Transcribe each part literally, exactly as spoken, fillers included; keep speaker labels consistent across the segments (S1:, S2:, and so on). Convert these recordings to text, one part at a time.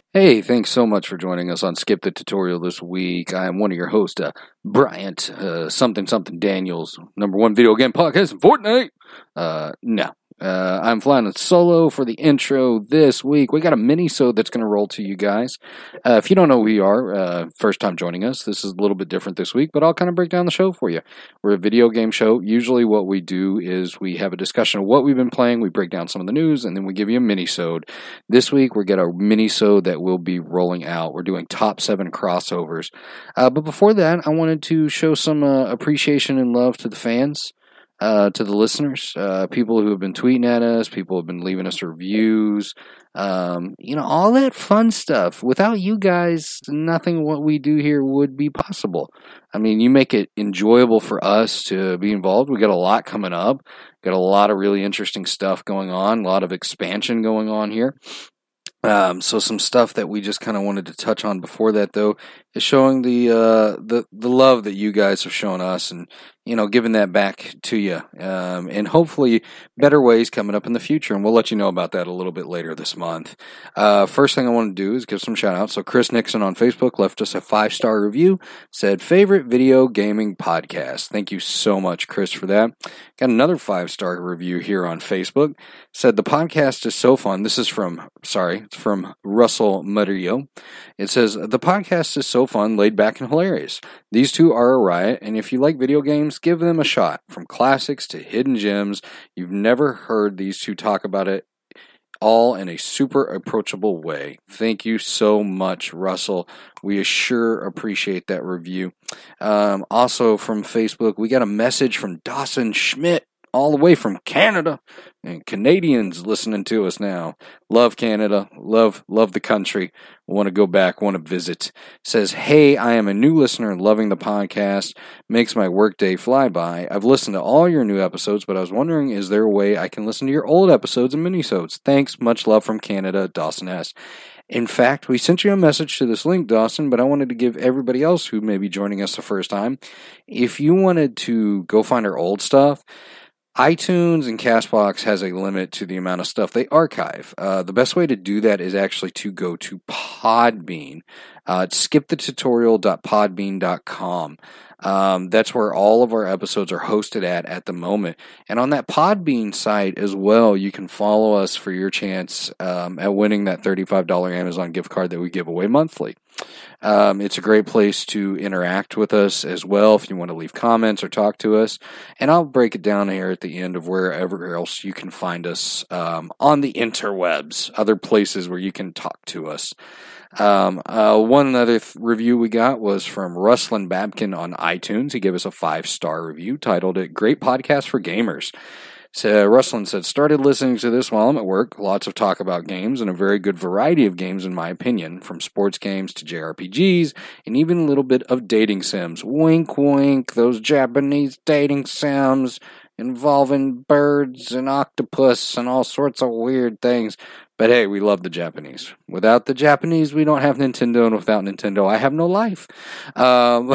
S1: Hey, thanks so much for joining us on Skip the Tutorial this week. I am one of your hosts, uh, Bryant, uh, something something Daniels, number one video game podcast in Fortnite. Uh, no. Uh, I'm flying solo for the intro this week. We got a mini-sode that's going to roll to you guys. Uh, if you don't know who we are, uh, first time joining us, this is a little bit different this week, but I'll kind of break down the show for you. We're a video game show. Usually what we do is we have a discussion of what we've been playing, we break down some of the news, and then we give you a mini-sode. This week, we're going to a mini-sode that will be rolling out. We're doing top seven crossovers. Uh, but before that, I wanted to show some uh, appreciation and love to the fans. Uh, to the listeners, uh, people who have been tweeting at us, people who have been leaving us reviews, um, you know, all that fun stuff. Without you guys, nothing what we do here would be possible. I mean, you make it enjoyable for us to be involved. We got a lot coming up, got a lot of really interesting stuff going on, a lot of expansion going on here. Um, so some stuff that we just kind of wanted to touch on before that, though, is showing the uh, the the love that you guys have shown us, and you know, giving that back to you, um, and hopefully better ways coming up in the future. And we'll let you know about that a little bit later this month. Uh, first thing I want to do is give some shout outs. So Chris Nixon on Facebook left us a five star review. Said favorite video gaming podcast. Thank you so much, Chris, for that. Got another five star review here on Facebook. Said the podcast is so fun. This is from sorry. It's from Russell Murillo. It says, the podcast is so fun, laid back, and hilarious. These two are a riot, and if you like video games, give them a shot. From classics to hidden gems, you've never heard these two talk about it all in a super approachable way. Thank you so much, Russell. We sure appreciate that review. Um, also from Facebook, we got a message from Dawson Schmidt, all the way from Canada, and Canadians listening to us now. Love Canada, love love the country, want to go back, want to visit. Says, hey, I am a new listener and loving the podcast, makes my workday fly by. I've listened to all your new episodes, but I was wondering, is there a way I can listen to your old episodes and minisodes? Thanks, much love from Canada, Dawson S. In fact, we sent you a message to this link, Dawson, but I wanted to give everybody else who may be joining us the first time, if you wanted to go find our old stuff, iTunes and CastBox has a limit to the amount of stuff they archive. Uh, the best way to do that is actually to go to Podbean. Uh, it's skip the tutorial dot podbean dot com. Um, that's where all of our episodes are hosted at at the moment. And on that Podbean site as well, you can follow us for your chance um, at winning that thirty-five dollars Amazon gift card that we give away monthly. Um, it's a great place to interact with us as well if you want to leave comments or talk to us. And I'll break it down here at the end of wherever else you can find us um, on the interwebs, other places where you can talk to us. Um, uh, one other th- review we got was from Ruslan Babkin on iTunes. He gave us a five-star review, titled it Great Podcast for Gamers. So Ruslan said, started listening to this while I'm at work. Lots of talk about games and a very good variety of games in my opinion, from sports games to J R P Gs and even a little bit of dating sims. Wink, wink, those Japanese dating sims involving birds and octopus and all sorts of weird things. But hey, we love the Japanese. Without the Japanese, we don't have Nintendo, and without Nintendo, I have no life. Um,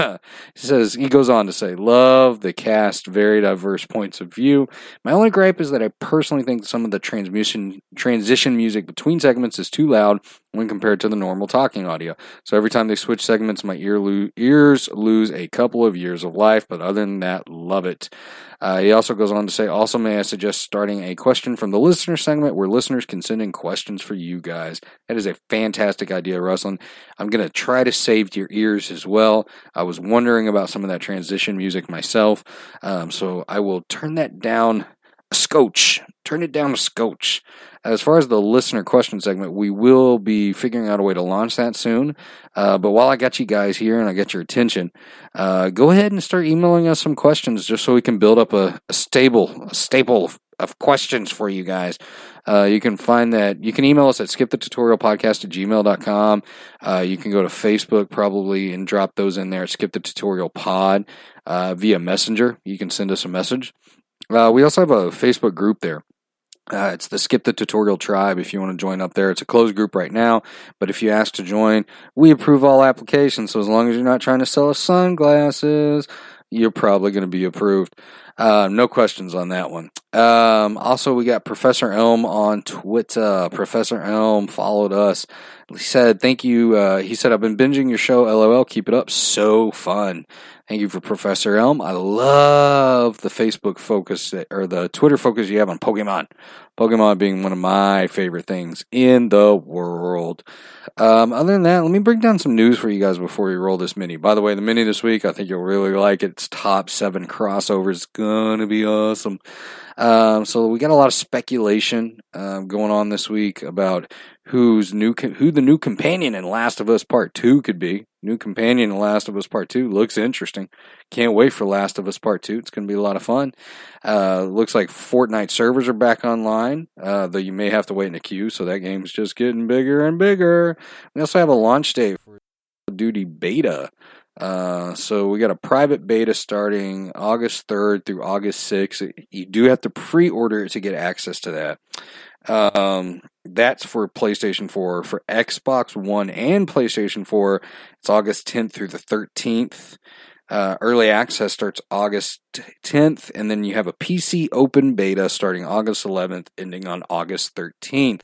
S1: he says, he goes on to say, love the cast, very diverse points of view. My only gripe is that I personally think some of the transmission transition music between segments is too loud when compared to the normal talking audio. So every time they switch segments, my ear lo- ears lose a couple of years of life, but other than that, love it. Uh, he also goes on to say, also may I suggest starting a question from the listener segment where listeners can send in questions for you guys. That is a fantastic idea, Ruslan. I'm going to try to save your ears as well. I was wondering about some of that transition music myself, um, so I will turn that down a scotch. Turn it down a scotch. As far as the listener question segment, we will be figuring out a way to launch that soon. Uh, but while I got you guys here and I got your attention, uh, go ahead and start emailing us some questions just so we can build up a, a stable, a staple of, of questions for you guys. Uh, you can find that, you can email us at skip the tutorial podcast at gmail dot com. Uh, you can go to Facebook probably and drop those in there, Skip the Tutorial Pod, uh, via Messenger. You can send us a message. Uh, we also have a Facebook group there. Uh, it's the Skip the Tutorial Tribe if you want to join up there. It's a closed group right now, but if you ask to join, we approve all applications, so as long as you're not trying to sell us sunglasses, you're probably going to be approved. Uh, no questions on that one. Um, also, we got Professor Elm on Twitter. Professor Elm followed us. He said, thank you. Uh, he said, I've been binging your show. LOL. Keep it up. So fun. Thank you for Professor Elm. I love the Facebook focus or the Twitter focus you have on Pokemon. Pokemon being one of my favorite things in the world. Um, other than that, let me break down some news for you guys before we roll this mini. By the way, the mini this week, I think you'll really like it. It's top seven crossovers. It's going to be awesome. Um, so we got a lot of speculation um, going on this week about who's new, who the new companion in Last of Us Part two could be. New companion in Last of Us Part two looks interesting. Can't wait for Last of Us Part two. It's going to be a lot of fun. Uh, looks like Fortnite servers are back online, uh, though you may have to wait in a queue, so that game's just getting bigger and bigger. We also have a launch date for Call of Duty beta. Uh, so we got a private beta starting August third through August sixth. You do have to pre-order it to get access to that. Um, that's for PlayStation four. For Xbox One and PlayStation four, it's August tenth through the thirteenth. Uh, early access starts August tenth, and then you have a P C open beta starting August eleventh, ending on August thirteenth.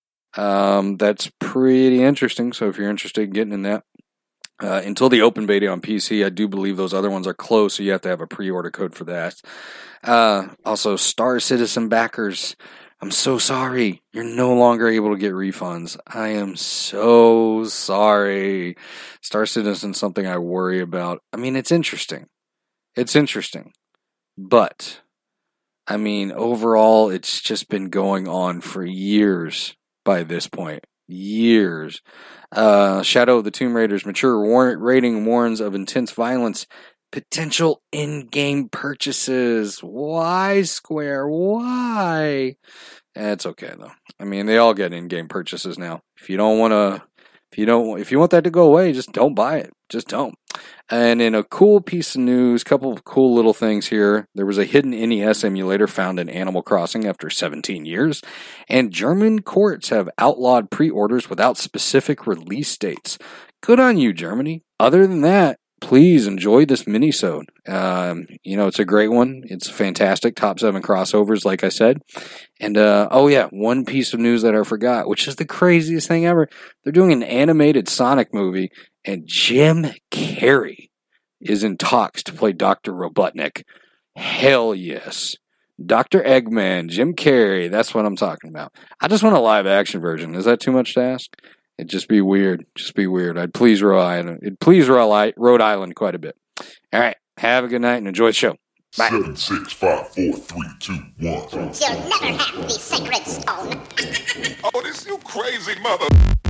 S1: Um, that's pretty interesting, so if you're interested in getting in that, Uh, until the open beta on P C, I do believe those other ones are closed, so you have to have a pre-order code for that. Uh, also, Star Citizen backers, I'm so sorry. You're no longer able to get refunds. I am so sorry. Star Citizen is something I worry about. I mean, it's interesting. It's interesting. But, I mean, overall, it's just been going on for years by this point. Years. Uh, Shadow of the Tomb Raider's mature war- rating warns of intense violence, potential in-game purchases. Why, Square? Why? Eh, it's okay though. I mean, they all get in-game purchases now. If you don't want to, if you don't, if you want that to go away, just don't buy it. Just don't. And in a cool piece of news, couple of cool little things here. There was a hidden N E S emulator found in Animal Crossing after seventeen years. And German courts have outlawed pre-orders without specific release dates. Good on you, Germany. Other than that, please enjoy this mini-sode. Um, you know, it's a great one. It's fantastic. Top seven crossovers, like I said. And, uh, oh yeah, one piece of news that I forgot, which is the craziest thing ever. They're doing an animated Sonic movie, and Jim Carrey is in talks to play Doctor Robotnik. Hell yes. Doctor Eggman, Jim Carrey, that's what I'm talking about. I just want a live action version. Is that too much to ask? It'd just be weird. Just be weird. I'd please Rhode Island. It'd please Rhode Island quite a bit. All right. Have a good night and enjoy the show. Bye.
S2: Seven, six, five, four, three, two, one.
S3: You'll never have the sacred stone.
S2: Oh, this you crazy mother.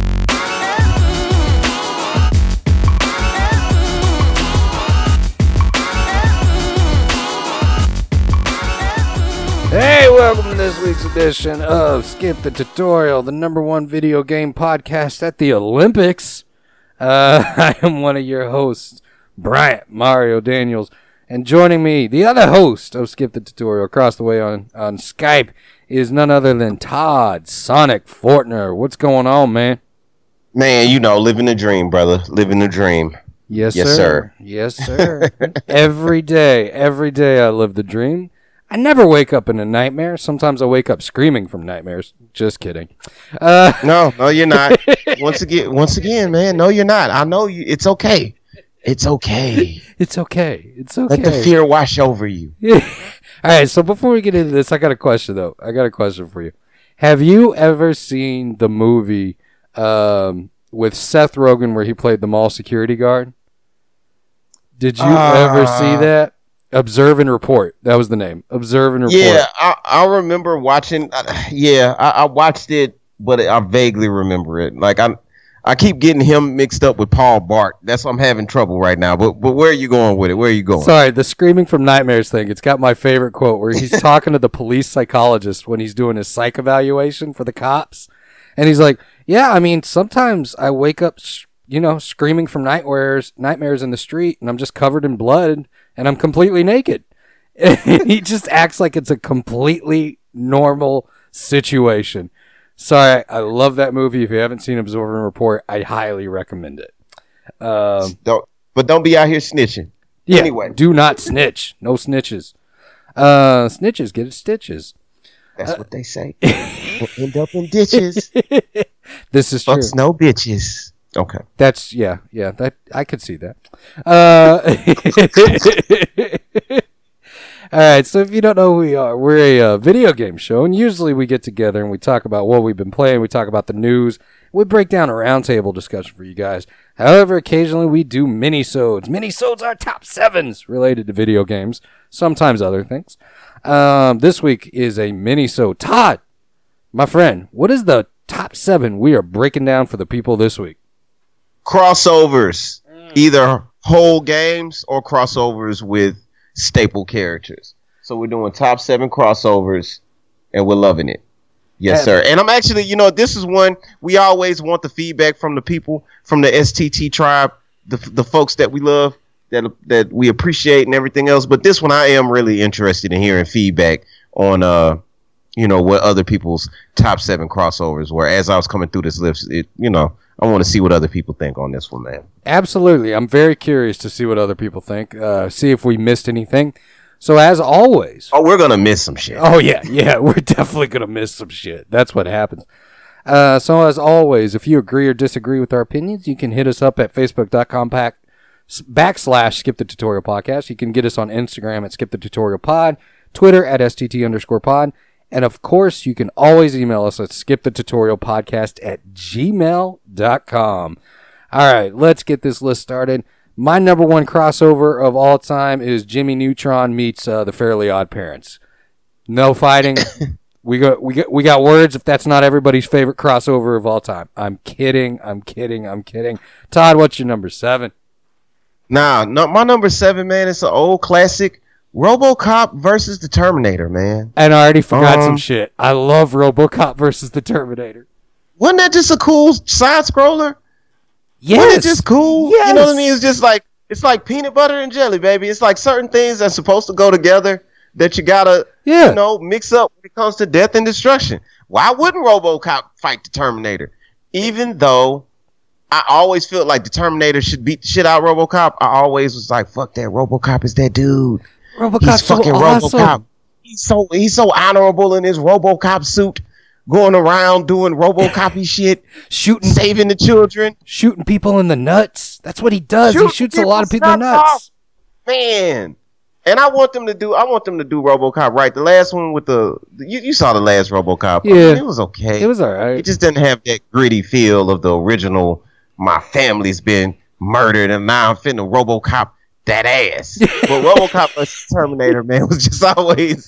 S1: Hey, welcome to this week's edition of Skip the Tutorial, the number one video game podcast at the Olympics. Uh, I am one of your hosts, Bryant Mario Daniels, and joining me, the other host of Skip the Tutorial across the way on, on Skype is none other than Todd Sonic Fortner. What's going on, man?
S4: Man, you know, living the dream, brother. Living the dream.
S1: Yes,
S4: yes
S1: sir.
S4: sir.
S1: Yes, sir. Every day, every day I live the dream. I never wake up in a nightmare. Sometimes I wake up screaming from nightmares. Just kidding. Uh,
S4: no, no, you're not. once again, once again, man, no, you're not. I know you. It's okay. It's okay.
S1: It's okay. It's okay.
S4: Let the fear wash over you.
S1: Yeah. All right. So before we get into this, I got a question though. I got a question for you. Have you ever seen the movie um, with Seth Rogen where he played the mall security guard? Did you uh, ever see that? Observe and Report. That was the name. Observe and Report.
S4: Yeah, I, I remember watching. Uh, yeah, I, I watched it, but I vaguely remember it. Like I, I keep getting him mixed up with Paul Bart. That's why I'm having trouble right now. But but where are you going with it? Where are you going?
S1: Sorry, the screaming from nightmares thing. It's got my favorite quote where he's talking to the police psychologist when he's doing his psych evaluation for the cops, and he's like, "Yeah, I mean, sometimes I wake up, you know, screaming from nightmares, nightmares in the street, and I'm just covered in blood." And I'm completely naked. And he just acts like it's a completely normal situation. Sorry, I love that movie. If you haven't seen Observe and Report, I highly recommend it. Um,
S4: don't, but don't be out here snitching.
S1: Yeah,
S4: anyway.
S1: Do not snitch. No snitches. Uh, snitches get its stitches.
S4: That's uh, what they say. We'll end up in ditches.
S1: This is
S4: Fucks
S1: true.
S4: no bitches. Okay.
S1: That's yeah, yeah. That I could see that. Uh, all right. So if you don't know who we are, we're a uh, video game show, and usually we get together and we talk about what we've been playing. We talk about the news. We break down a roundtable discussion for you guys. However, occasionally we do mini-sodes. Mini-sodes are top sevens related to video games. Sometimes other things. Um, this week is a mini-sode. Todd, my friend, what is the top seven we are breaking down for the people this week?
S4: Crossovers, mm. either whole games or crossovers with staple characters. So we're doing top seven crossovers, and we're loving it. Yes, yeah. sir. And I'm actually, you know, this is one we always want the feedback from the people from the S T T tribe, the the folks that we love, that that we appreciate, and everything else. But this one, I am really interested in hearing feedback on, uh, you know, what other people's top seven crossovers were. As I was coming through this list, it, you know. I want to see what other people think on this one, man.
S1: Absolutely. I'm very curious to see what other people think, uh, see if we missed anything. So as always...
S4: Oh, we're going to miss some shit.
S1: Oh, yeah. Yeah, we're definitely going to miss some shit. That's what happens. Uh, so as always, if you agree or disagree with our opinions, you can hit us up at facebook.com pack, backslash skip the tutorial podcast. You can get us on Instagram at skip the tutorial pod, Twitter at stt underscore pod. And, of course, you can always email us at skipthetutorialpodcast at gmail dot com. All right, let's get this list started. My number one crossover of all time is Jimmy Neutron meets uh, the Fairly Odd Parents. No fighting. we got we got we got words if that's not everybody's favorite crossover of all time. I'm kidding. I'm kidding. I'm kidding. Todd, what's your number seven?
S4: Nah, no, my number seven, man, it's an old classic. RoboCop versus the Terminator, man.
S1: And I already forgot um, some shit. I love RoboCop versus the Terminator.
S4: Wasn't that just a cool side scroller?
S1: Yes.
S4: Wasn't it just cool?
S1: Yes.
S4: You know what I mean? It's just like it's like peanut butter and jelly, baby. It's like certain things that's supposed to go together that you gotta, yeah. you know, mix up when it comes to death and destruction. Why wouldn't RoboCop fight the Terminator? Even though I always felt like the Terminator should beat the shit out of RoboCop, I always was like, "Fuck that! RoboCop is that dude."
S1: RoboCop's
S4: he's fucking
S1: so awesome.
S4: RoboCop. He's so he's so honorable in his RoboCop suit, going around doing RoboCop-y shit,
S1: shooting,
S4: saving the children,
S1: shooting people in the nuts. That's what he does. Shooting he shoots a lot of people in the nuts. Off.
S4: Man, and I want them to do. I want them to do RoboCop right. The last one with the you, you saw the last RoboCop.
S1: Yeah,
S4: I mean, it was okay.
S1: It was all right.
S4: It just didn't have that gritty feel of the original. My family's been murdered, and now I'm finna RoboCop that ass. But RoboCop versus Terminator, man, was just always.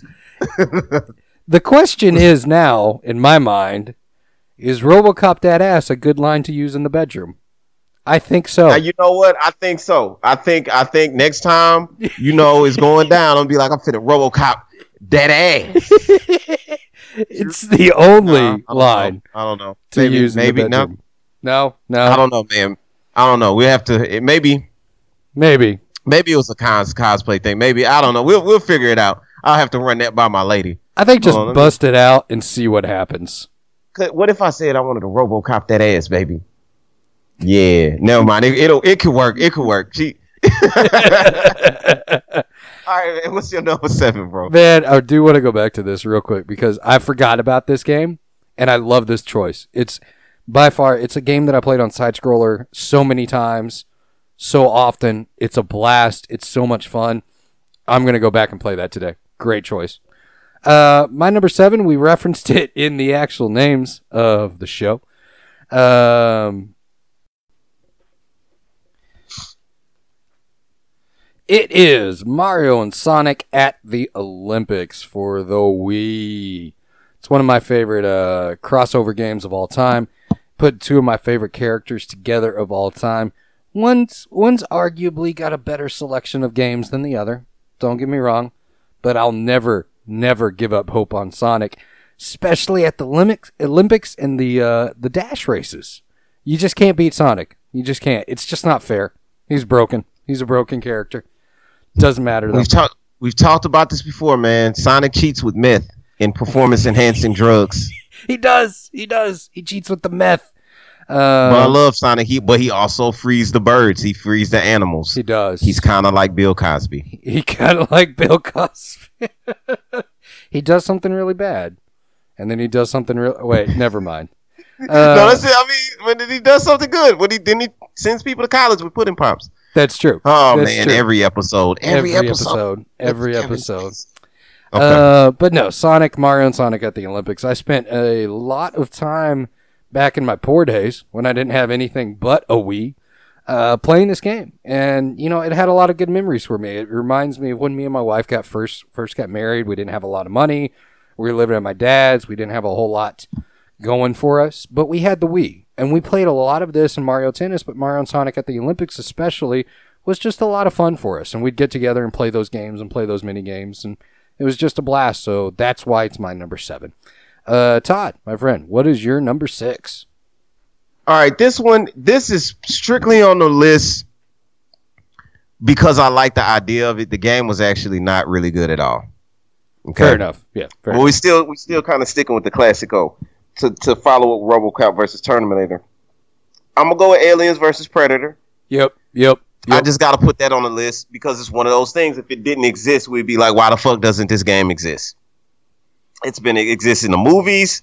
S1: The question is now, in my mind, is RoboCop that ass a good line to use in the bedroom? I think so.
S4: Now, you know what? I think so. I think I think next time, you know, it's going down, I'll be like, I'm finna RoboCop that ass.
S1: It's the only no, I
S4: line
S1: know.
S4: I don't know.
S1: To
S4: maybe,
S1: use
S4: maybe
S1: in the bedroom. No, no.
S4: I don't know, man. I don't know. We have to. It, maybe.
S1: Maybe.
S4: Maybe it was a cos, cosplay thing. Maybe. I don't know. We'll we'll figure it out. I'll have to run that by my lady.
S1: I think just on, bust me... it out and see what happens.
S4: What if I said I wanted to RoboCop that ass, baby? Yeah. Never mind. It, it'll. It could work. It could work. She. All right, man. What's your number seven, bro?
S1: Man, I do want to go back to this real quick because I forgot about this game, and I love this choice. It's by far, it's a game that I played on Side Scroller so many times, so often. It's a blast. It's so much fun. I'm going to go back and play that today. Great choice. Uh, my number seven, we referenced it in the actual names of the show. Um, it is Mario and Sonic at the Olympics for the Wii. It's one of my favorite uh, crossover games of all time. Put two of my favorite characters together of all time. One's one's arguably got a better selection of games than the other. Don't get me wrong. But I'll never, never give up hope on Sonic. Especially at the Olympics and the uh, the dash races. You just can't beat Sonic. You just can't. It's just not fair. He's broken. He's a broken character. Doesn't matter though.
S4: We've talked we've talked about this before, man. Sonic cheats with meth and performance enhancing drugs.
S1: He does. He does. He cheats with the meth. Uh,
S4: but I love Sonic. He, but he also frees the birds. He frees the animals.
S1: He does.
S4: He's kind of like Bill Cosby.
S1: He kind of like Bill Cosby. He does something really bad, and then he does something real. Wait, never mind. Uh,
S4: no, that's it. I mean, when he does something good, when he then he sends people to college with pudding pops.
S1: That's true.
S4: Oh
S1: that's
S4: man,
S1: true.
S4: every episode, every,
S1: every
S4: episode,
S1: episode, every
S4: Every
S1: episode.
S4: Okay.
S1: Uh, but no, Sonic, Mario, and Sonic at the Olympics. I spent a lot of time back in my poor days when I didn't have anything but a Wii, uh, playing this game, and you know it had a lot of good memories for me. It reminds me of when me and my wife got first first got married. We didn't have a lot of money. We were living at my dad's. We didn't have a whole lot going for us, but we had the Wii, and we played a lot of this in Mario Tennis. But Mario and Sonic at the Olympics, especially, was just a lot of fun for us, and we'd get together and play those games and play those mini games, and it was just a blast. So that's why it's my number seven. Uh, Todd, my friend, what is your number six?
S4: All right, this one, this is strictly on the list because I like the idea of it. The game was actually not really good at all. Okay?
S1: Fair enough. Yeah. Fair
S4: But
S1: enough.
S4: we still we still kind of sticking with the Classico to to follow up RoboCop versus Terminator. I'm gonna go with Aliens versus Predator.
S1: Yep. Yep.
S4: I
S1: Yep.
S4: just got to put that on the list because it's one of those things. If it didn't exist, we'd be like, why the fuck doesn't this game exist? It's been it exists in the movies.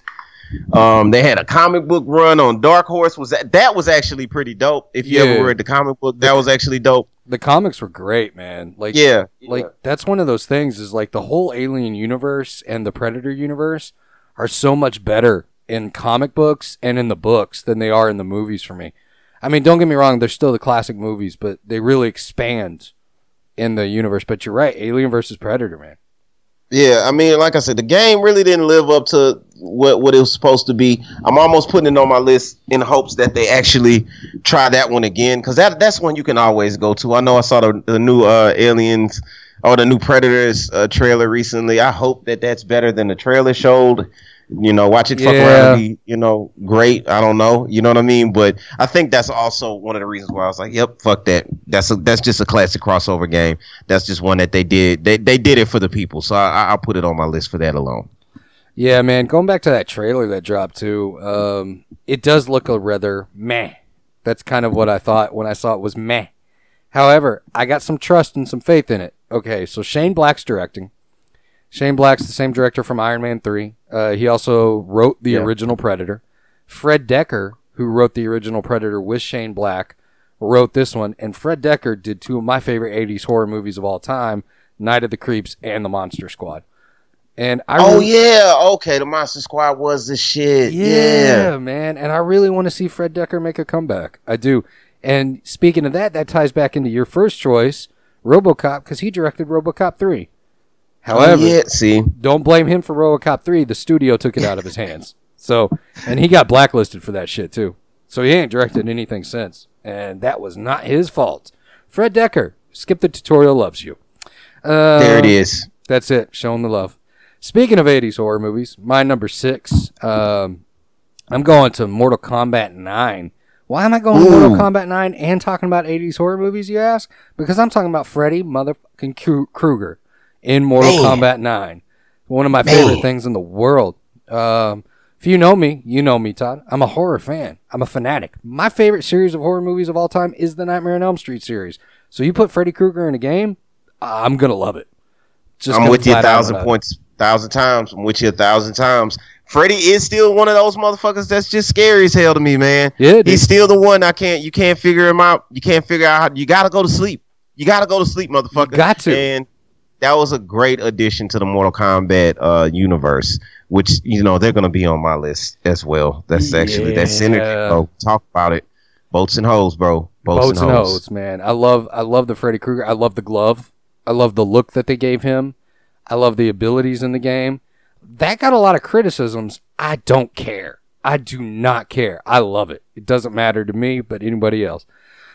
S4: Um, they had a comic book run on Dark Horse. Was that that was actually pretty dope? If you
S1: Yeah.
S4: ever read the comic book, that was actually dope.
S1: The comics were great, man. Like,
S4: Yeah,
S1: like
S4: yeah.
S1: that's one of those things. Is like the whole Alien universe and the Predator universe are so much better in comic books and in the books than they are in the movies for me. I mean, don't get me wrong; they're still the classic movies, but they really expand in the universe. But you're right, Alien versus Predator, man.
S4: Yeah, I mean, like I said, the game really didn't live up to what, what it was supposed to be. I'm almost putting it on my list in hopes that they actually try that one again, because that that's one you can always go to. I know I saw the, the new uh, Aliens or the new Predators uh, trailer recently. I hope that that's better than the trailer showed. You know, watch it fuck
S1: Yeah.
S4: around and be, you know, great. I don't know. You know what I mean? But I think that's also one of the reasons why I was like, yep, fuck that. That's a, that's just a classic crossover game. That's just one that they did. They they did it for the people. So I, I'll put it on my list for that alone.
S1: Yeah, man. Going back to that trailer that dropped too, um, it does look a rather meh. That's kind of what I thought when I saw it was meh. However, I got some trust and some faith in it. Okay, so Shane Black's directing. Shane Black's the same director from Iron Man three. Uh, he also wrote the
S4: Yeah.
S1: original Predator. Fred Decker, who wrote the original Predator with Shane Black, wrote this one. And Fred Decker did two of my favorite eighties horror movies of all time, Night of the Creeps and The Monster Squad. And I
S4: Oh
S1: really-
S4: yeah, okay. The Monster Squad was the shit.
S1: yeah,
S4: Yeah.
S1: man. And I really want to see Fred Decker make a comeback. I do. And speaking of that, that ties back into your first choice, RoboCop, because he directed RoboCop three. However,
S4: oh, yeah. See,
S1: don't blame him for RoboCop three. The studio took it out of his hands. So, and he got blacklisted for that shit too. So he ain't directed anything since. And that was not his fault. Fred Decker, Skip the Tutorial loves you. Uh,
S4: there it is.
S1: That's it. Showing the love. Speaking of eighties horror movies, my number six, um, I'm going to Mortal Kombat nine. Why am I going to
S4: Ooh.
S1: Mortal Kombat nine and talking about eighties horror movies, you ask? Because I'm talking about Freddy motherfucking Kru- Krueger in Mortal
S4: Man.
S1: Kombat nine. One of my
S4: Man.
S1: favorite things in the world. Um, if you know me, you know me, Todd. I'm a horror fan. I'm a fanatic. My favorite series of horror movies of all time is the Nightmare on Elm Street series. So you put Freddy Krueger in a game, I'm going to love it. Just
S4: I'm
S1: gonna
S4: with you a
S1: flat out
S4: thousand
S1: love it.
S4: points, thousand times. I'm with you a thousand times. Freddy is still one of those motherfuckers that's just scary as hell to me, man.
S1: Yeah, dude.
S4: He's still the one I can't. You can't figure him out. You can't figure out how. You gotta go to sleep. You gotta go to sleep, motherfucker.
S1: You got to.
S4: And that was a great addition to the Mortal Kombat uh, universe, which you know they're gonna be on my list as well. That's actually that synergy,
S1: Yeah.
S4: bro. Talk about it. Boats and hoes, bro. Boats,
S1: Boats
S4: and
S1: and
S4: hoes.
S1: Hoes, man. I love I love the Freddy Krueger. I love the glove. I love the look that they gave him. I love the abilities in the game. That got a lot of criticisms. I don't care. I do not care. I love it. It doesn't matter to me, but anybody else.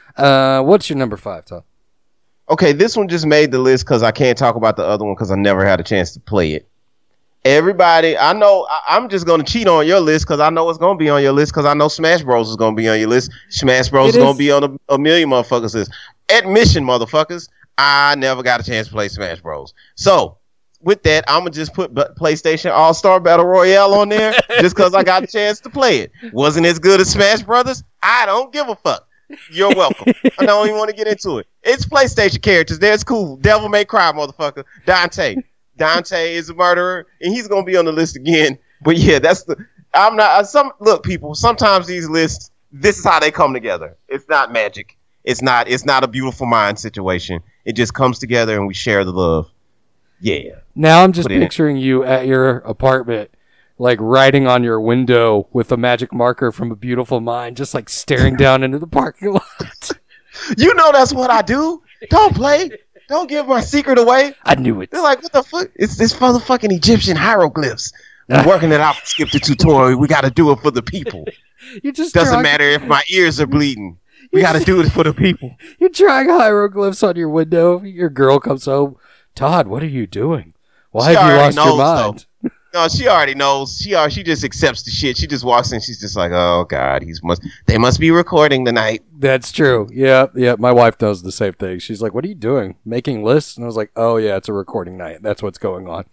S1: Uh, what's your number five, Tom?
S4: Okay, this one just made the list because I can't talk about the other one because I never had a chance to play it. Everybody, I know I, I'm just going to cheat on your list because I know it's going to be on your list because I know Smash Bros. Is going to be on your list. Smash Bros.
S1: It
S4: is going
S1: is.
S4: to be on a, a million motherfuckers' list. Admission, motherfuckers, I never got a chance to play Smash Bros. So, with that, I'm gonna just put PlayStation All Star Battle Royale on there just because I got a chance to play it. Wasn't as good as Smash Brothers. I don't give a fuck. You're welcome. I don't even want to get into it. It's PlayStation characters. That's cool. Devil May Cry, motherfucker. Dante. Dante is a murderer, and he's gonna be on the list again. But yeah, that's the. I'm not. Some look, people. Sometimes these lists. This is how they come together. It's not magic. It's not. It's not a beautiful mind situation. It just comes together, and we share the love. Yeah.
S1: Now I'm just picturing you at your apartment, like writing on your window with a magic marker from A Beautiful Mind, just like staring down into the parking lot.
S4: You know that's what I do. Don't play. Don't give my secret away.
S1: I knew it.
S4: They're like, what the fuck? It's this motherfucking Egyptian hieroglyphs. We're working it out. Skip the tutorial. We got to do it for the people.
S1: You just
S4: doesn't
S1: drawing...
S4: matter if my ears are bleeding. We got to do it for the people.
S1: You're drawing hieroglyphs on your window. Your girl comes home. Todd, what are you doing? Why
S4: she
S1: have you lost
S4: knows,
S1: your mind?
S4: Though. No, she already knows. She already, she just accepts the shit. She just walks in. She's just like, oh God, he's must. They must be recording tonight.
S1: That's true. Yeah, yeah. My wife does the same thing. She's like, "What are you doing? Making lists?" And I was like, "Oh yeah, it's a recording night. That's what's going on."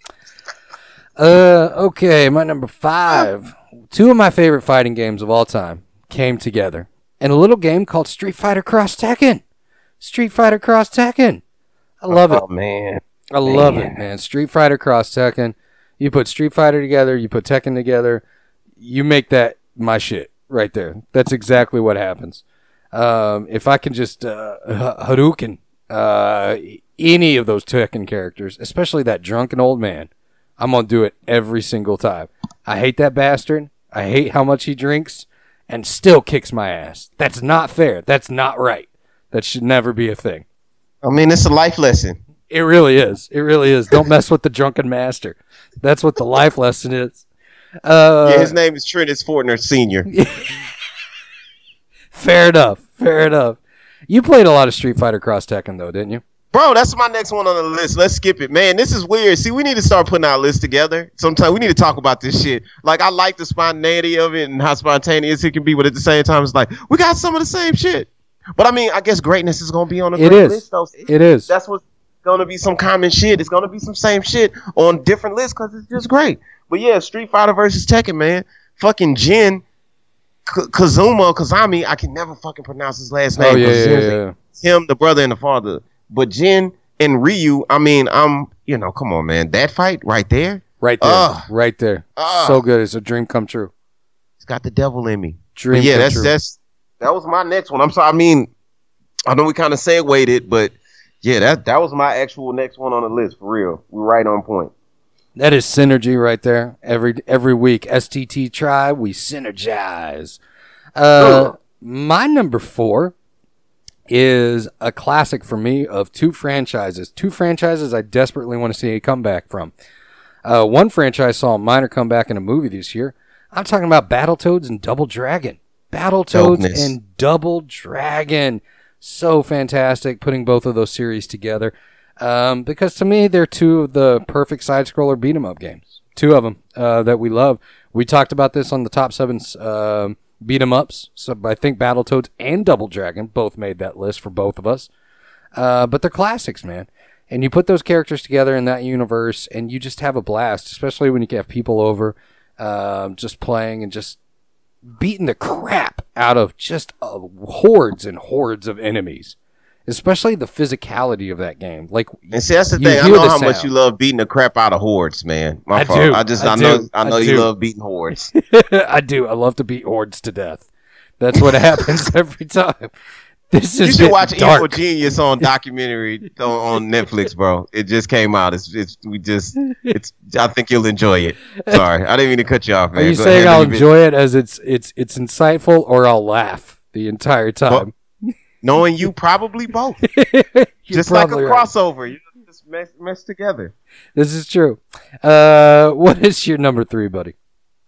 S1: Uh, okay. My number five. Two of my favorite fighting games of all time came together in a little game called Street Fighter Cross Tekken. Street Fighter Cross Tekken. I love
S4: oh,
S1: it.
S4: Oh man.
S1: I love man. it, man. Street Fighter Cross Tekken. You put Street Fighter together, you put Tekken together, you make that my shit right there. That's exactly what happens. Um, if I can just uh, Hadouken uh, any of those Tekken characters, especially that drunken old man, I'm going to do it every single time. I hate that bastard. I hate how much he drinks and still kicks my ass. That's not fair. That's not right. That should never be a thing.
S4: I mean, it's a life lesson.
S1: It really is. It really is. Don't mess with the drunken master. That's what the life lesson is. Uh,
S4: yeah, his name is Trentus Fortner Senior
S1: Fair enough. Fair enough. You played a lot of Street Fighter Cross Tekken, though, didn't you?
S4: Bro, that's my next one on the list. Let's skip it. Man, this is weird. See, we need to start putting our list together. Sometimes we need to talk about this shit. Like, I like the spontaneity of it and how spontaneous it can be, but at the same time, it's like, we got some of the same shit. But, I mean, I guess greatness is going to be on a
S1: it
S4: great
S1: is.
S4: list, though.
S1: It is.
S4: That's what's going to be some common shit. It's going to be some same shit on different lists because it's just great. But, yeah, Street Fighter versus Tekken, man. Fucking Jin K- Kazuma, Kazami, I can never fucking pronounce his last name.
S1: Oh, yeah, yeah, yeah.
S4: It's him, the brother and the father. But Jin and Ryu, I mean, I'm, you know, come on, man. That fight right there.
S1: Right there.
S4: Uh,
S1: right there.
S4: uh,
S1: so good. It's a dream come true.
S4: It's got the devil in me.
S1: Dream
S4: but yeah,
S1: come
S4: that's,
S1: true.
S4: that's, that was my next one. I'm sorry. I mean, I know we kind of segued it, but yeah, that, that was my actual next one on the list for real. We're right on point.
S1: That is synergy right there. Every every week, S T T Tribe, we synergize. Uh, my number four is a classic for me of two franchises. Two franchises I desperately want to see a comeback from. Uh, one franchise saw a minor comeback in a movie this year. I'm talking about Battletoads and Double Dragon. Battletoads
S4: Dopeness.
S1: and Double Dragon. So fantastic putting both of those series together. Um, because to me, they're two of the perfect side-scroller beat-em-up games. Two of them uh, that we love. We talked about this on the top seven uh, beat-em-ups. So I think Battletoads and Double Dragon both made that list for both of us. Uh, but they're classics, man. And you put those characters together in that universe, and you just have a blast, especially when you can have people over um, just playing and just beating the crap out of just uh, hordes and hordes of enemies. Especially the physicality of that game. Like,
S4: and see, that's the
S1: you
S4: thing. I
S1: hear
S4: know
S1: the
S4: how
S1: sound.
S4: much you love beating the crap out of hordes, man. My
S1: I
S4: fault.
S1: do.
S4: I just,
S1: I
S4: I, know,
S1: do.
S4: I know
S1: I
S4: you
S1: do.
S4: love beating hordes.
S1: I do. I love to beat hordes to death. That's what happens every time. This is
S4: You should watch
S1: dark.
S4: Evil Genius on documentary on, on Netflix, bro. It just came out. It's, it's, we just, it's. I think you'll enjoy it. Sorry, I didn't mean to cut you off, man.
S1: Are you
S4: Go
S1: saying
S4: ahead,
S1: I'll
S4: leave it.
S1: enjoy it as it's it's it's insightful, or I'll laugh the entire time?
S4: Knowing you, probably both.
S1: You're
S4: Just like a
S1: probably right.
S4: crossover, you just mess, mess together.
S1: This is true. Uh, what is your number three, buddy?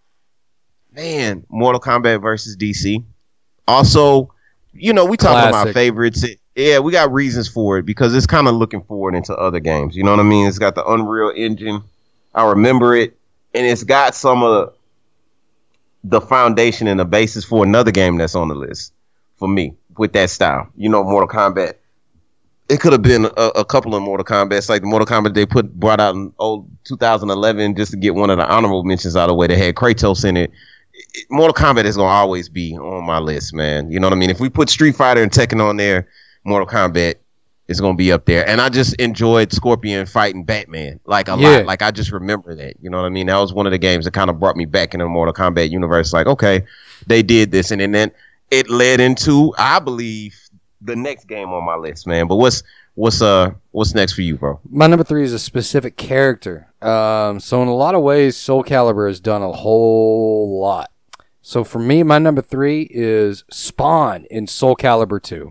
S4: Man, Mortal Kombat versus D C. Also, you know, we talking about
S1: Classic.
S4: favorites. It- yeah, we got reasons for it because it's kind of looking forward into other games. You know what I mean? It's got the Unreal Engine. I remember it, and it's got some of the foundation and the basis for another game that's on the list for me with that style. You know, Mortal Kombat it could have been a, a couple of Mortal Kombat's, like the Mortal Kombat they put brought out in old two thousand eleven, just to get one of the honorable mentions out of the way. They had Kratos in it. it Mortal Kombat is gonna always be on my list, man. You know what I mean? If we put Street Fighter and Tekken on there, Mortal Kombat is gonna be up there. And I just enjoyed Scorpion fighting Batman like a
S1: Yeah.
S4: lot. Like I just remember that. You know what I mean? That was one of the games that kind of brought me back into the Mortal Kombat universe. Like, okay, they did this, and then it led into, I believe, the next game on my list, man. But what's what's uh what's next for you, bro?
S1: My number three is a specific character. Um, so in a lot of ways, Soul Calibur has done a whole lot. So for me, my number three is Spawn in Soul Calibur two.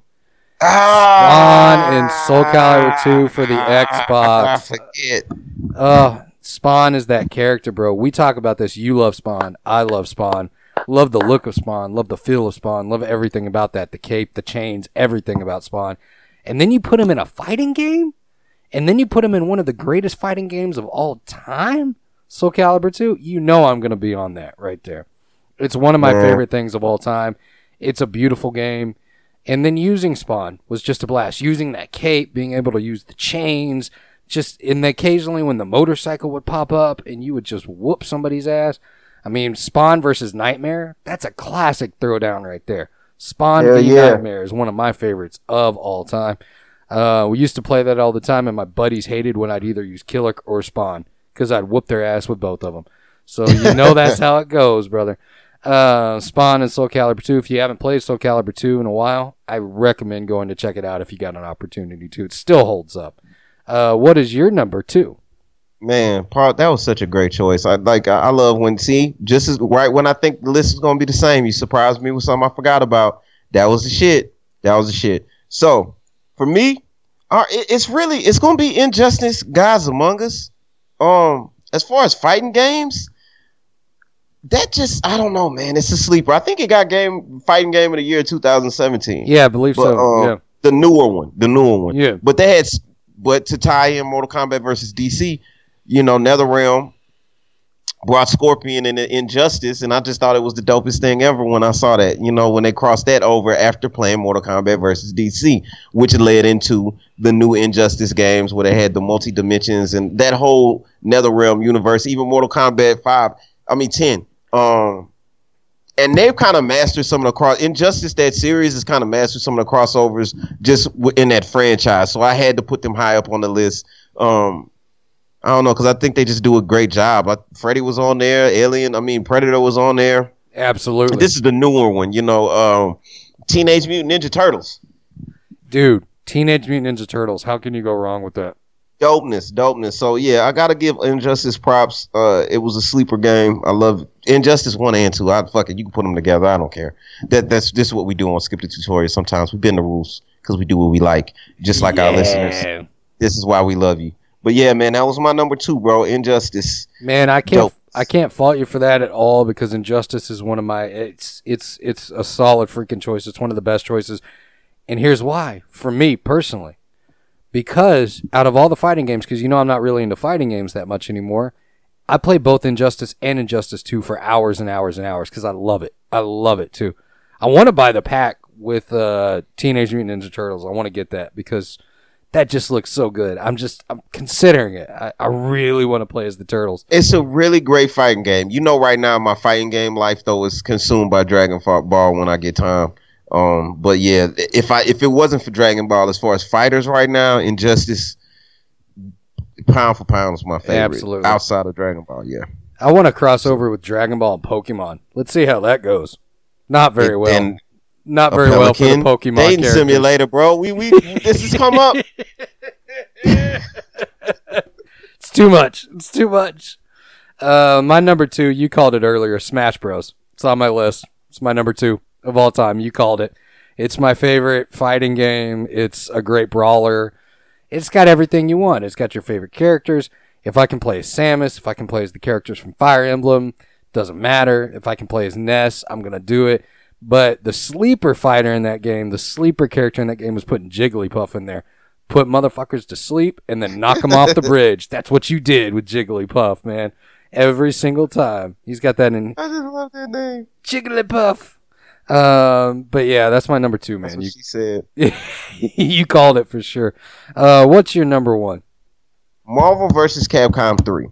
S1: Spawn in Soul Calibur two for the Xbox.
S4: I forget.
S1: Uh, Spawn is that character, bro. We talk about this. You love Spawn. I love Spawn. Love the look of Spawn. Love the feel of Spawn. Love everything about that. The cape, the chains, everything about Spawn. And then you put him in a fighting game? And then you put him in one of the greatest fighting games of all time? Soul Calibur two? You know I'm going to be on that right there. It's one of my
S4: Yeah.
S1: favorite things of all time. It's a beautiful game. And then using Spawn was just a blast. Using that cape, being able to use the chains, just and occasionally when the motorcycle would pop up and you would just whoop somebody's ass. I mean, Spawn versus Nightmare, that's a classic throwdown right there. Spawn
S4: Hell
S1: v
S4: yeah.
S1: Nightmare is one of my favorites of all time. Uh, we used to play that all the time, and my buddies hated when I'd either use Killer or Spawn because I'd whoop their ass with both of them. So you know that's how it goes, brother. Uh, Spawn and Soul Calibur two. If you haven't played Soul Calibur two in a while, I recommend going to check it out if you got an opportunity to. It still holds up. Uh, what is your number two?
S4: Man, Paul, that was such a great choice. I like. I I love when see just as right when I think the list is gonna be the same. You surprised me with something I forgot about. That was the shit. That was the shit. So for me, uh, it, it's really it's gonna be Injustice: Gods Among Us. Um, as far as fighting games, that just I don't know, man. It's a sleeper. I think it got game fighting game of the year two thousand seventeen.
S1: Yeah, I believe
S4: But,
S1: so.
S4: um,
S1: yeah.
S4: the newer one, the newer one.
S1: Yeah.
S4: But they had, but to tie in Mortal Kombat versus D C, you know, NetherRealm brought Scorpion in Injustice, and I just thought it was the dopest thing ever when I saw that. You know, when they crossed that over after playing Mortal Kombat versus D C, which led into the new Injustice games where they had the multi dimensions and that whole NetherRealm universe. Even Mortal Kombat five, I mean ten. Um, and they've kind of mastered some of the cross. Injustice, that series, has kind of mastered some of the crossovers just w- in that franchise. So I had to put them high up on the list. Um, I don't know, because I think they just do a great job. I, Freddy was on there. Alien, I mean, Predator was on there.
S1: Absolutely.
S4: This is the newer one, you know. Um, Teenage Mutant Ninja Turtles.
S1: Dude, Teenage Mutant Ninja Turtles. How can you go wrong with that?
S4: Dopeness, dopeness. So yeah, I gotta give Injustice props. Uh, it was a sleeper game. I love Injustice one and two. I fuck it. You can put them together. I don't care. That that's this is what we do on Skip the Tutorial. Sometimes we bend the rules because we do what we like, just like our listeners. This is why we love you. But yeah, man, that was my number two, bro. Injustice.
S1: Man, I can't
S4: Dope.
S1: I can't fault you for that at all because Injustice is one of my it's it's it's a solid freaking choice. It's one of the best choices. And here's why. For me personally. Because out of all the fighting games, because you know I'm not really into fighting games that much anymore, I play both Injustice and Injustice two for hours and hours and hours because I love it. I love it too. I want to buy the pack with uh, Teenage Mutant Ninja Turtles. I want to get that because that just looks so good. I'm just I'm considering it. I, I really want to play as the Turtles.
S4: It's a really great fighting game. You know, right now my fighting game life though is consumed by Dragon Ball when I get time. Um, but yeah, if I if it wasn't for Dragon Ball, as far as fighters right now, Injustice, pound for pound is my favorite.
S1: Absolutely.
S4: Outside of Dragon Ball, yeah.
S1: I want to cross over with Dragon Ball and Pokemon. Let's see how that goes. Not very
S4: And-
S1: well.
S4: and
S1: Not
S4: a
S1: very well for the
S4: Pelican,
S1: Pokemon
S4: dating
S1: characters.
S4: simulator, bro. We we this has come up.
S1: It's too much. It's too much. Uh, my number two, you called it earlier, Smash Bros. It's on my list. It's my number two of all time. You called it. It's my favorite fighting game. It's a great brawler. It's got everything you want. It's got your favorite characters. If I can play as Samus, if I can play as the characters from Fire Emblem, doesn't matter. If I can play as Ness, I'm going to do it. But the sleeper fighter in that game, the sleeper character in that game was putting Jigglypuff in there. Put motherfuckers to sleep and then knock them off the bridge. That's what you did with Jigglypuff, man. Every single time. He's got that in
S4: I just love that name.
S1: Jigglypuff. Um, but yeah, that's my number two, man.
S4: That's what
S1: You,
S4: she said.
S1: you called it for sure. Uh, what's your number one?
S4: Marvel versus Capcom three.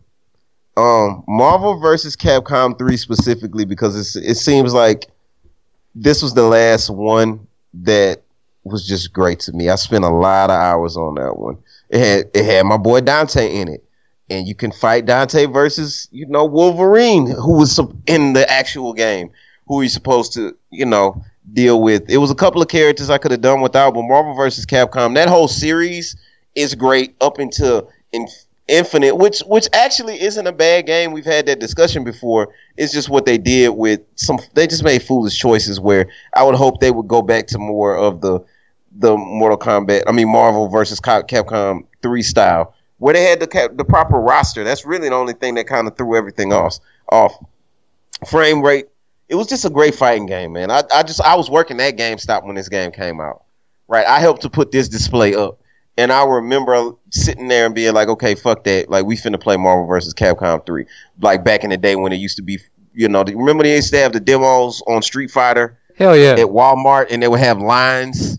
S4: Um, Marvel versus Capcom three specifically because it's, it seems like this was the last one that was just great to me. I spent a lot of hours on that one. It had it had my boy Dante in it, and you can fight Dante versus you know Wolverine, who was in the actual game, who he's supposed to you know deal with. It was a couple of characters I could have done without, but Marvel versus Capcom, that whole series is great up until in, Infinite, which which actually isn't a bad game. We've had that discussion before. It's just what they did with some. They just made foolish choices where I would hope they would go back to more of the the Mortal Kombat. I mean Marvel versus Capcom three style, where they had the the proper roster. That's really the only thing that kind of threw everything off. Off frame rate. It was just a great fighting game, man. I I just I was working at GameStop when this game came out. Right, I helped to put this display up. And I remember sitting there and being like, okay, fuck that. Like, we finna play Marvel versus Capcom three. Like, back in the day when it used to be, you know, remember they used to have the demos on Street Fighter?
S1: Hell yeah.
S4: At Walmart, and they would have lines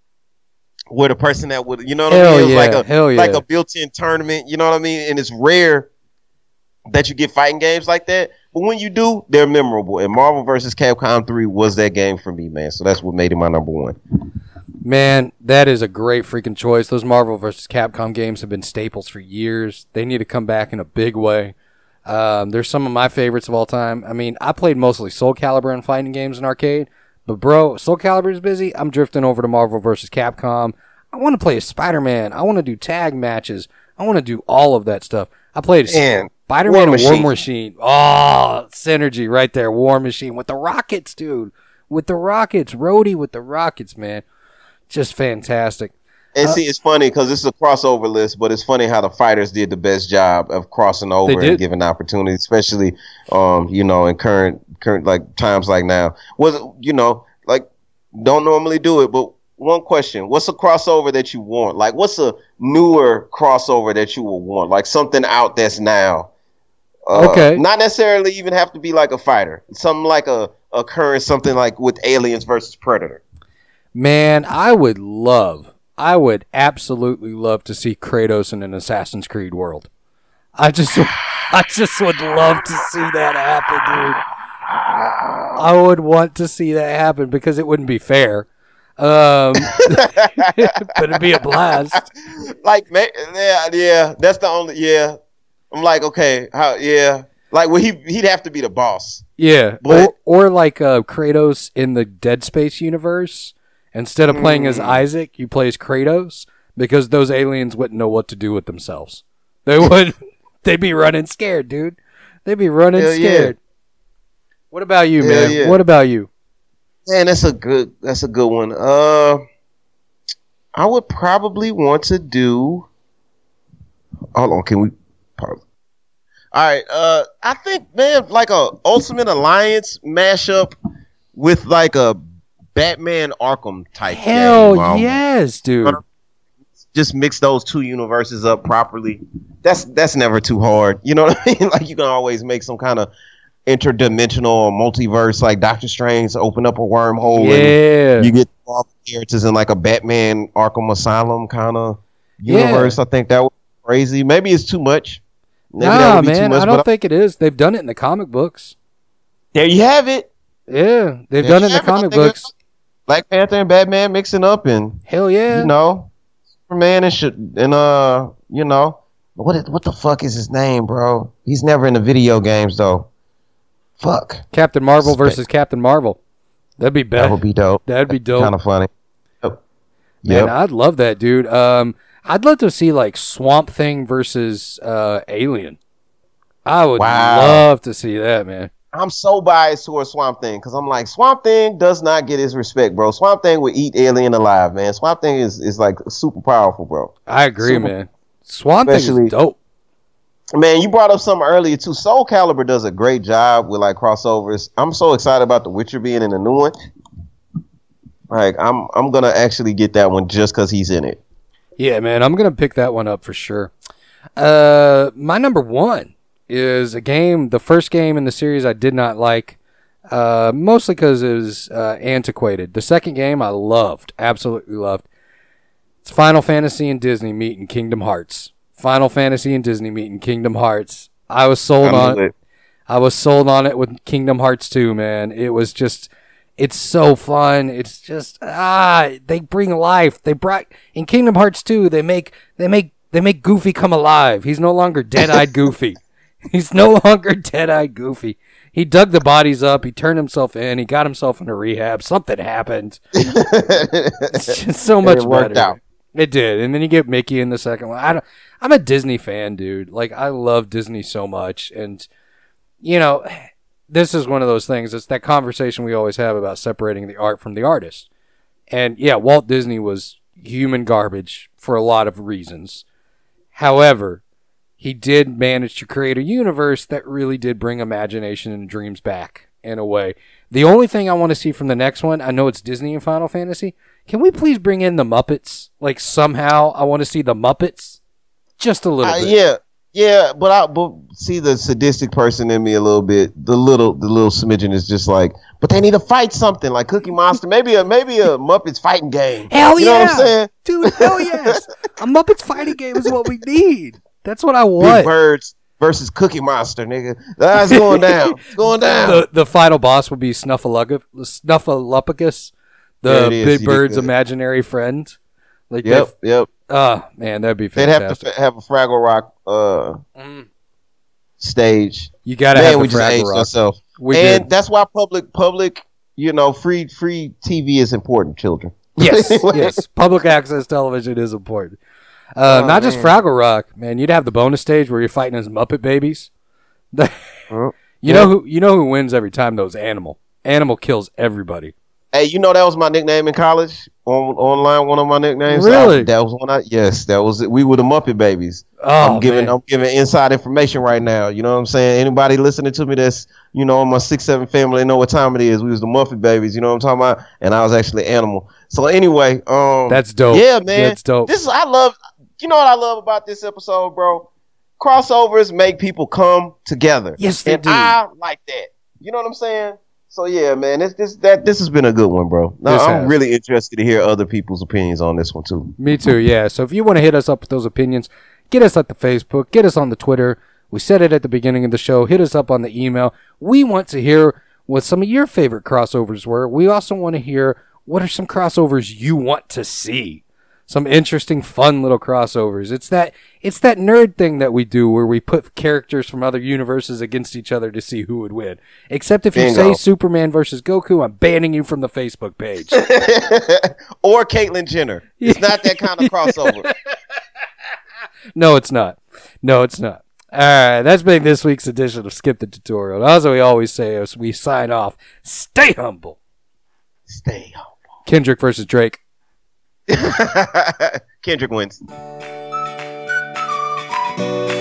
S4: where the person that would, you know what
S1: Hell
S4: I mean? It was
S1: yeah.
S4: like a,
S1: Hell yeah.
S4: like a built-in tournament, you know what I mean? And it's rare that you get fighting games like that. But when you do, they're memorable. And Marvel versus Capcom three was that game for me, man. So that's what made it my number one.
S1: Man, that is a great freaking choice. Those Marvel versus Capcom games have been staples for years. They need to come back in a big way. Um, they're some of my favorites of all time. I mean, I played mostly Soul Calibur and fighting games in arcade, but bro, Soul Calibur is busy. I'm drifting over to Marvel versus Capcom. I want to play as Spider-Man. I want to do tag matches. I want to do all of that stuff. I played
S4: Man,
S1: Spider-Man
S4: War
S1: and War
S4: Machine.
S1: Machine. Oh, synergy right there. War Machine with the rockets, dude. With the rockets. Rhodey with the rockets, man. Just fantastic.
S4: And
S1: Uh,
S4: see, it's funny because this is a crossover list, but it's funny how the fighters did the best job of crossing over
S1: They did.
S4: and giving opportunities, especially, um, you know, in current current like times like now. Was you know, like don't normally do it, but one question: what's a crossover that you want? Like, what's a newer crossover that you will want? Like something out that's now. Uh,
S1: Okay.
S4: Not necessarily even have to be like a fighter. Something like a occurrence, something like with Aliens versus Predator.
S1: Man, I would love, I would absolutely love to see Kratos in an Assassin's Creed world. I just, I just would love to see that happen, dude. I would want to see that happen because it wouldn't be fair. Um, but it'd be a blast.
S4: Like, man, yeah, yeah, that's the only, yeah. I'm like, okay, how, yeah. Like, well, he, he'd have to be the boss.
S1: Yeah,
S4: But-
S1: or, or like uh, Kratos in the Dead Space universe. Instead of playing as Isaac, you play as Kratos because those aliens wouldn't know what to do with themselves. They would. They'd be running scared, dude. They'd be running
S4: Hell yeah.
S1: scared. What about you,
S4: Hell
S1: man?
S4: yeah.
S1: What about you?
S4: Man, that's a good, that's a good one. Uh, I would probably want to do, hold on, can we pause? All right, uh, I think, man, like a Ultimate Alliance mashup with like a Batman Arkham type
S1: Hell
S4: game. Um,
S1: yes, dude.
S4: Just mix those two universes up properly. That's that's never too hard. You know what I mean? Like you can always make some kind of interdimensional or multiverse, like Doctor Strange, open up a wormhole.
S1: Yeah.
S4: And you get all the characters in like a Batman Arkham Asylum kind of universe.
S1: Yeah.
S4: I think that was crazy. Maybe it's too much. Maybe that
S1: Nah,
S4: would be too
S1: man,
S4: much,
S1: I don't
S4: but
S1: think it is. They've done it in the comic books.
S4: there you have it.
S1: Yeah, they've
S4: There
S1: done it in
S4: you
S1: the
S4: have it. I
S1: comic
S4: think
S1: books.
S4: it's Black Panther and Batman mixing up, and
S1: Hell yeah.
S4: you know, Superman and shit, and uh, you know, what is, what the fuck is his name, bro? He's never in the video games though. Fuck,
S1: Captain Marvel
S4: Spe-
S1: versus Captain Marvel. That'd be
S4: that
S1: bad.
S4: would be dope.
S1: That'd be dope.
S4: Kind of funny. Yep.
S1: Man,
S4: Yep.
S1: I'd love that, dude. Um, I'd love to see like Swamp Thing versus uh, Alien. I would
S4: Wow.
S1: love to see that, man.
S4: I'm so biased towards Swamp Thing because I'm like, Swamp Thing does not get his respect, bro. Swamp Thing would eat Alien alive, man. Swamp Thing is, is like super powerful, bro.
S1: I agree,
S4: Super-
S1: man. Swamp Thing
S4: Especially-
S1: is dope.
S4: Man, you brought up something earlier too. Soul Calibur does a great job with like crossovers. I'm so excited about The Witcher being in the new one. Like, I'm I'm gonna actually get that one just because he's in it.
S1: Yeah, man, I'm gonna pick that one up for sure. Uh, my number one is a game, the first game in the series I did not like. Uh, mostly because it was uh, antiquated. The second game I loved, absolutely loved. It's Final Fantasy and Disney meeting Kingdom Hearts. Final Fantasy and Disney meeting Kingdom Hearts. I was sold on it. I was sold on it with Kingdom Hearts two, man. It was just, it's so fun. It's just ah, they bring life. They brought in Kingdom Hearts two. They make they make they make Goofy come alive. He's no longer dead-eyed Goofy. He's no longer dead-eyed Goofy. He dug the bodies up. He turned himself in. He got himself into rehab. Something happened. It's just so much
S4: it worked
S1: better.
S4: out.
S1: It did. And then you get Mickey in the second one. I don't, I'm a Disney fan, dude. Like, I love Disney so much. And, you know, this is one of those things. It's that conversation we always have about separating the art from the artist. And, yeah, Walt Disney was human garbage for a lot of reasons. However, he did manage to create a universe that really did bring imagination and dreams back in a way. The only thing I want to see from the next one, I know it's Disney and Final Fantasy. Can we please bring in the Muppets? Like, somehow I want to see the Muppets. Just a little
S4: Uh,
S1: bit.
S4: yeah, yeah, but I but see the sadistic person in me a little bit. The little the little smidgen is just like, but they need to fight something like Cookie Monster, maybe a maybe a Muppets fighting game.
S1: Hell
S4: you
S1: yeah.
S4: know what I'm saying?
S1: Dude, hell yes. A Muppets fighting game is what we need. That's what I
S4: Big
S1: want.
S4: Birds versus Cookie Monster, nigga. That's going down. It's going down.
S1: The, the final boss would be Snuffleupagus, Snuffleupagus,
S4: There
S1: the
S4: it is.
S1: Big
S4: You did
S1: Bird's
S4: good.
S1: imaginary friend. Like
S4: Yep, yep.
S1: Oh, man, that'd be
S4: They'd have to
S1: fantastic.
S4: f- have a Fraggle Rock uh,
S1: Mm.
S4: stage.
S1: You got to
S4: Man,
S1: have
S4: we
S1: the
S4: just
S1: Fraggle
S4: aged
S1: Rock.
S4: ourselves.
S1: We
S4: and
S1: did.
S4: that's why public, public, you know, free, free T V is important, children.
S1: Yes, yes. Public access television is important. Uh,
S4: Oh,
S1: not just
S4: man.
S1: Fraggle Rock, man. You'd have the bonus stage where you're fighting as Muppet babies. you
S4: Oh,
S1: know who? You know who wins every time? Those Animal. Animal kills everybody.
S4: Hey, you know that was my nickname in college on online. One of my nicknames.
S1: Really?
S4: I- that was one. I yes, that was it. We were the Muppet Babies.
S1: Oh,
S4: I'm giving.
S1: man.
S4: I'm giving inside information right now. You know what I'm saying? Anybody listening to me that's you know my six seven family, they know what time it is. We was the Muppet Babies. You know what I'm talking about? And I was actually Animal. So anyway, um,
S1: That's dope.
S4: Yeah, man,
S1: That's dope.
S4: This is I love. You know what I love about this episode, bro? Crossovers make people come together.
S1: Yes, they
S4: and
S1: do.
S4: I like that. You know what I'm saying? So yeah, man, this this that this has been a good one, bro. Now,
S1: This
S4: I'm
S1: has.
S4: really interested to hear other people's opinions on this one too.
S1: Me too, yeah. So if you want to hit us up with those opinions, get us at the Facebook, get us on the Twitter. We said it at the beginning of the show. Hit us up on the email. We want to hear what some of your favorite crossovers were. We also want to hear what are some crossovers you want to see. Some interesting, fun little crossovers. It's that it's that nerd thing that we do where we put characters from other universes against each other to see who would win. Except if you
S4: Bingo.
S1: say Superman versus Goku, I'm banning you from the Facebook page.
S4: Or Caitlyn Jenner. It's not that kind of crossover.
S1: No, it's not. No, it's not. All right, that's been this week's edition of Skip the Tutorial. As we always say, as we sign off, stay humble.
S4: Stay home.
S1: Kendrick versus Drake.
S4: Kendrick wins.